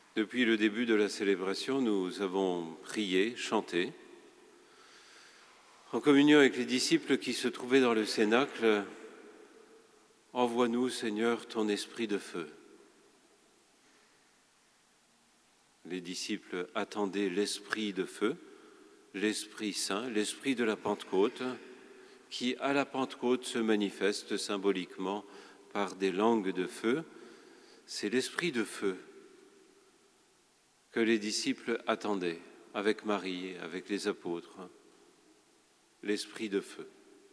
Depuis le début de la célébration, nous avons prié, chanté, en communion avec les disciples qui se trouvaient dans le cénacle. Envoie-nous, Seigneur, ton esprit de feu. Les disciples attendaient l'esprit de feu, l'Esprit Saint, l'esprit de la Pentecôte, qui à la Pentecôte se manifeste symboliquement par des langues de feu. C'est l'esprit de feu que les disciples attendaient avec Marie, avec les apôtres, l'esprit de feu.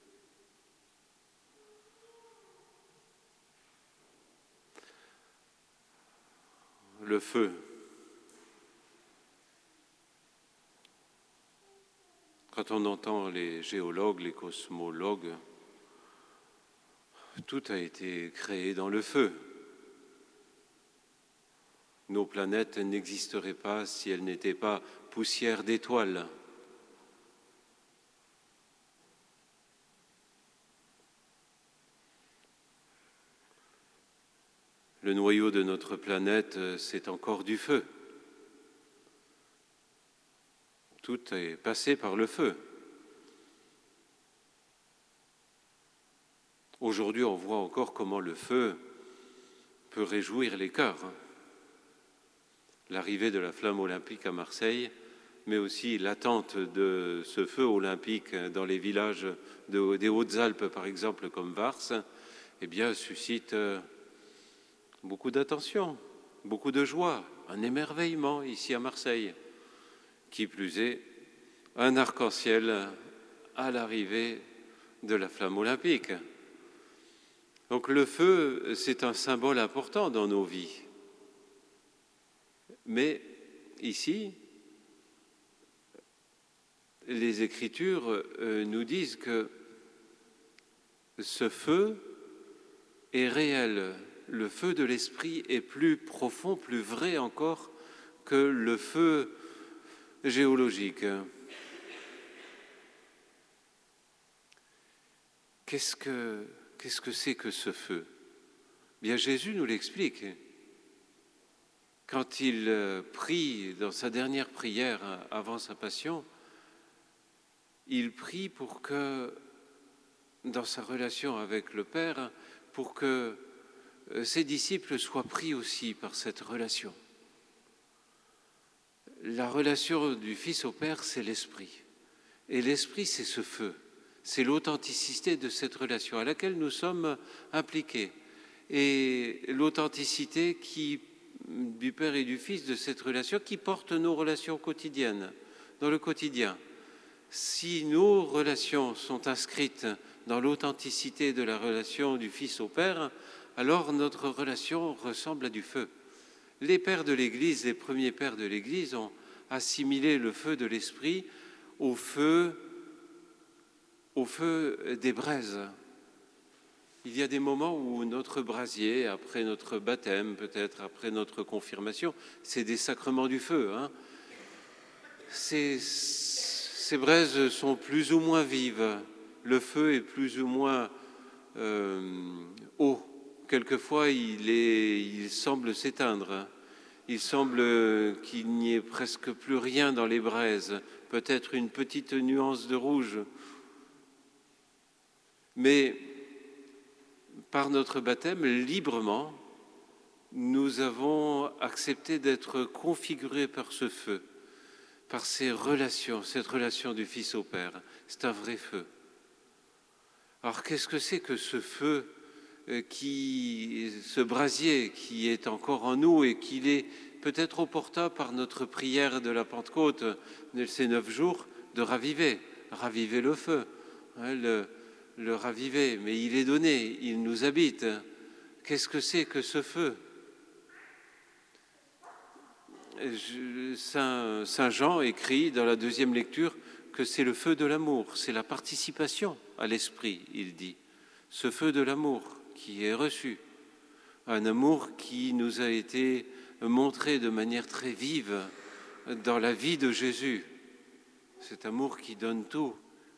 Le feu. Quand on entend les géologues, les cosmologues, tout a été créé dans le feu. Nos planètes n'existeraient pas si elles n'étaient pas poussière d'étoiles. Le noyau de notre planète, c'est encore du feu. Tout est passé par le feu. Aujourd'hui, on voit encore comment le feu peut réjouir les cœurs. L'arrivée de la flamme olympique à Marseille, mais aussi l'attente de ce feu olympique dans les villages des Hautes-Alpes, par exemple, comme Vars, eh bien, suscite beaucoup d'attention, beaucoup de joie, un émerveillement ici à Marseille. Qui plus est, un arc-en-ciel à l'arrivée de la flamme olympique. Donc le feu, c'est un symbole important dans nos vies. Mais ici, les Écritures nous disent que ce feu est réel. Le feu de l'esprit est plus profond, plus vrai encore que le feu géologique. Qu'est-ce que c'est que ce feu ? Bien, Jésus nous l'explique. Quand il prie dans sa dernière prière avant sa passion, il prie pour que, dans sa relation avec le Père, pour que ses disciples soient pris aussi par cette relation. La relation du Fils au Père, c'est l'Esprit. Et l'Esprit, c'est ce feu. C'est l'authenticité de cette relation à laquelle nous sommes impliqués. Et l'authenticité du Père et du Fils de cette relation qui porte nos relations quotidiennes, dans le quotidien. Si nos relations sont inscrites dans l'authenticité de la relation du Fils au Père, alors notre relation ressemble à du feu. Les pères de l'Église, les premiers pères de l'Église ont assimilé le feu de l'Esprit au feu des braises. Il y a des moments où notre brasier, après notre baptême, peut-être après notre confirmation, c'est des sacrements du feu. Ces braises sont plus ou moins vives. Le feu est plus ou moins haut. Quelquefois, il semble s'éteindre. Il semble qu'il n'y ait presque plus rien dans les braises, peut-être une petite nuance de rouge. Mais par notre baptême, librement, nous avons accepté d'être configurés par ce feu, par ces relations, cette relation du Fils au Père. C'est un vrai feu. Alors qu'est-ce que c'est que ce feu, ce brasier qui est encore en nous et qu'il est peut-être opportun par notre prière de la Pentecôte, de ces 9 jours, de raviver le feu, le raviver, mais il est donné, il nous habite. Qu'est-ce que c'est que ce feu ? Saint Jean écrit dans la deuxième lecture que c'est le feu de l'amour, c'est la participation à l'esprit, il dit. Ce feu de l'amour qui est reçu, un amour qui nous a été montré de manière très vive dans la vie de Jésus, cet amour qui donne tout.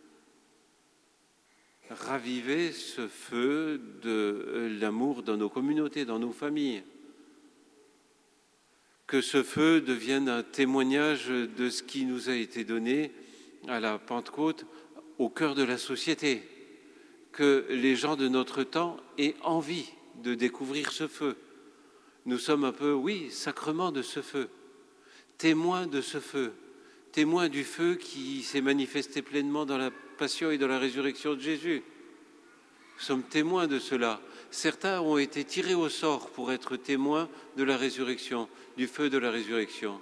Raviver ce feu de l'amour dans nos communautés, dans nos familles. que ce feu devienne un témoignage de ce qui nous a été donné à la Pentecôte au cœur de la société, que les gens de notre temps aient envie de découvrir ce feu. Nous sommes un peu, oui, sacrement de ce feu, témoins de ce feu, témoins du feu qui s'est manifesté pleinement dans la passion et dans la résurrection de Jésus. Nous sommes témoins de cela. Certains ont été tirés au sort pour être témoins de la résurrection, du feu de la résurrection.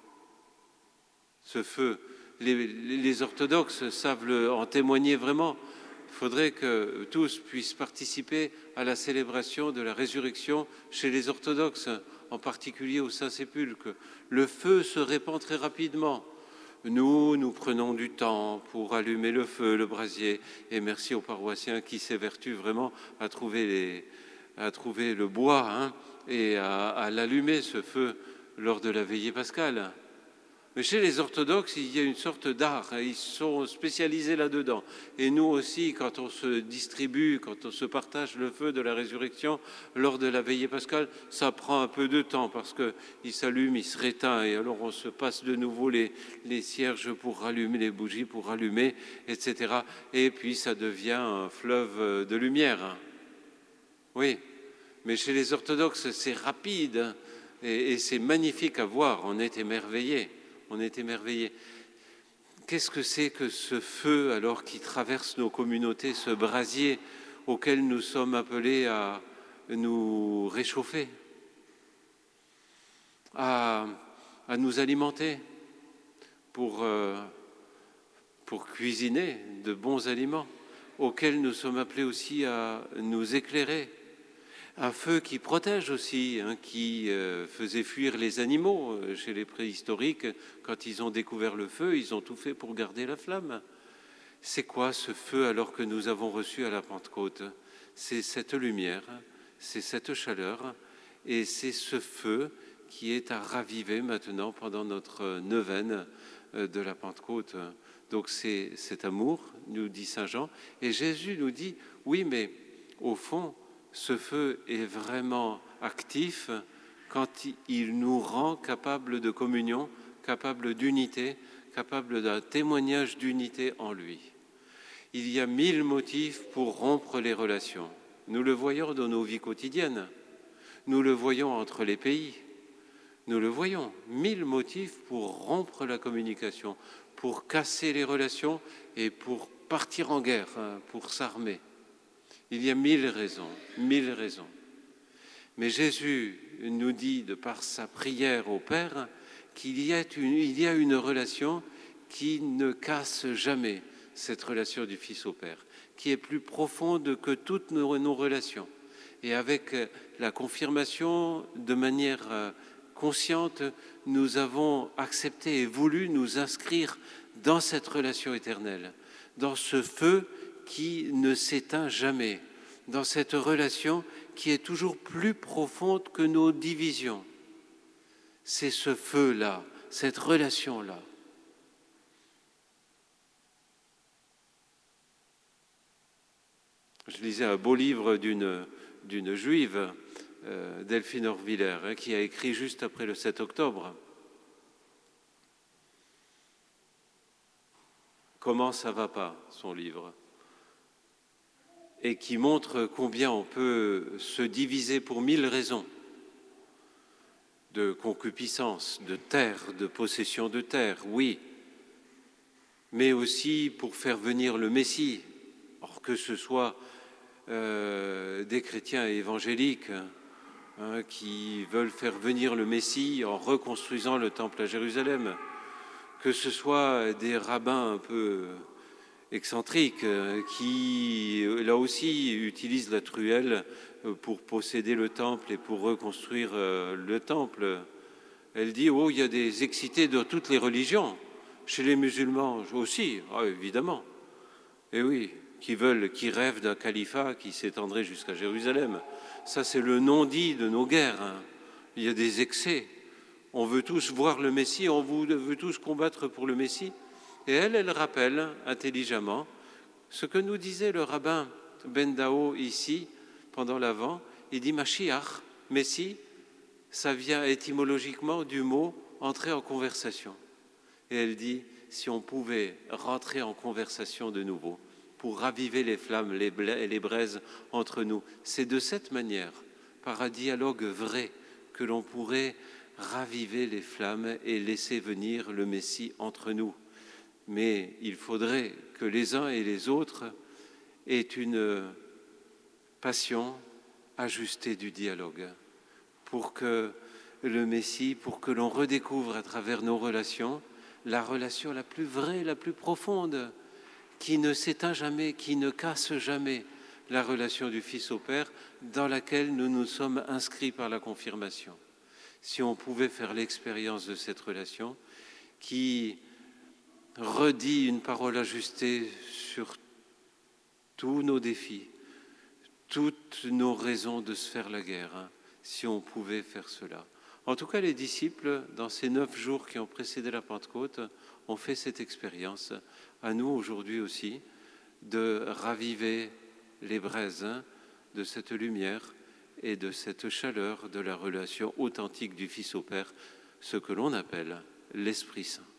Ce feu, les orthodoxes savent en témoigner vraiment. Il faudrait que tous puissent participer à la célébration de la résurrection chez les orthodoxes, en particulier au Saint-Sépulcre. Le feu se répand très rapidement. Nous prenons du temps pour allumer le feu, le brasier, et merci aux paroissiens qui s'évertuent vraiment à trouver le bois et à l'allumer, ce feu, lors de la veillée pascale. Mais chez les orthodoxes, il y a une sorte d'art, ils sont spécialisés là-dedans. Et nous aussi, quand on se distribue, quand on se partage le feu de la résurrection lors de la veillée pascale, ça prend un peu de temps parce qu'il s'allume, il se réteint, et alors on se passe de nouveau les cierges pour rallumer, les bougies pour rallumer, etc. Et puis ça devient un fleuve de lumière. Oui, mais chez les orthodoxes, c'est rapide et c'est magnifique à voir, on est émerveillés. On est émerveillés. Qu'est-ce que c'est que ce feu alors qui traverse nos communautés, ce brasier auquel nous sommes appelés à nous réchauffer, à nous alimenter pour cuisiner de bons aliments, auquel nous sommes appelés aussi à nous éclairer. Un feu qui protège aussi, qui faisait fuir les animaux. Chez les préhistoriques, quand ils ont découvert le feu, ils ont tout fait pour garder la flamme. C'est quoi ce feu alors que nous avons reçu à la Pentecôte? C'est cette lumière, c'est cette chaleur, et c'est ce feu qui est à raviver maintenant pendant notre neuvaine de la Pentecôte. Donc c'est cet amour, nous dit Saint Jean, et Jésus nous dit, oui, mais au fond, ce feu est vraiment actif quand il nous rend capables de communion, capables d'unité, capables d'un témoignage d'unité en lui. Il y a 1000 motifs pour rompre les relations. Nous le voyons dans nos vies quotidiennes. Nous le voyons entre les pays. Nous le voyons. 1000 motifs pour rompre la communication, pour casser les relations et pour partir en guerre, pour s'armer. Il y a 1000 raisons, 1000 raisons. Mais Jésus nous dit, de par sa prière au Père, qu'il y a une relation qui ne casse jamais, cette relation du Fils au Père, qui est plus profonde que toutes nos relations. Et avec la confirmation, de manière consciente, nous avons accepté et voulu nous inscrire dans cette relation éternelle, dans ce feu qui ne s'éteint jamais, dans cette relation qui est toujours plus profonde que nos divisions. C'est ce feu-là, cette relation-là. Je lisais un beau livre d'une juive, Delphine Orviller, qui a écrit juste après le 7 octobre. Comment ça va pas, son livre ? Et qui montre combien on peut se diviser pour 1000 raisons de concupiscence, de terre, de possession de terre, oui, mais aussi pour faire venir le Messie. Or, que ce soit des chrétiens évangéliques qui veulent faire venir le Messie en reconstruisant le temple à Jérusalem, que ce soit des rabbins un peu excentriques qui, là aussi, utilisent la truelle pour posséder le temple et pour reconstruire le temple. Elle dit, oh, il y a des excités de toutes les religions, chez les musulmans aussi, évidemment. Et oui, qui rêvent d'un califat qui s'étendrait jusqu'à Jérusalem. Ça, c'est le non-dit de nos guerres. Il y a des excès. On veut tous voir le Messie, on veut tous combattre pour le Messie. Et elle rappelle intelligemment ce que nous disait le rabbin Ben Dao ici, pendant l'Avent. Il dit, Mashiach, Messie, ça vient étymologiquement du mot « entrer en conversation ». Et elle dit, si on pouvait rentrer en conversation de nouveau, pour raviver les flammes, les braises entre nous, c'est de cette manière, par un dialogue vrai, que l'on pourrait raviver les flammes et laisser venir le Messie entre nous. Mais il faudrait que les uns et les autres aient une passion ajustée du dialogue pour que le Messie, pour que l'on redécouvre à travers nos relations la relation la plus vraie, la plus profonde, qui ne s'éteint jamais, qui ne casse jamais, la relation du Fils au Père dans laquelle nous nous sommes inscrits par la confirmation. Si on pouvait faire l'expérience de cette relation qui redit une parole ajustée sur tous nos défis, toutes nos raisons de se faire la guerre, si on pouvait faire cela. En tout cas, les disciples, dans ces 9 jours qui ont précédé la Pentecôte, ont fait cette expérience. À nous, aujourd'hui aussi, de raviver les braises de cette lumière et de cette chaleur de la relation authentique du Fils au Père, ce que l'on appelle l'Esprit Saint.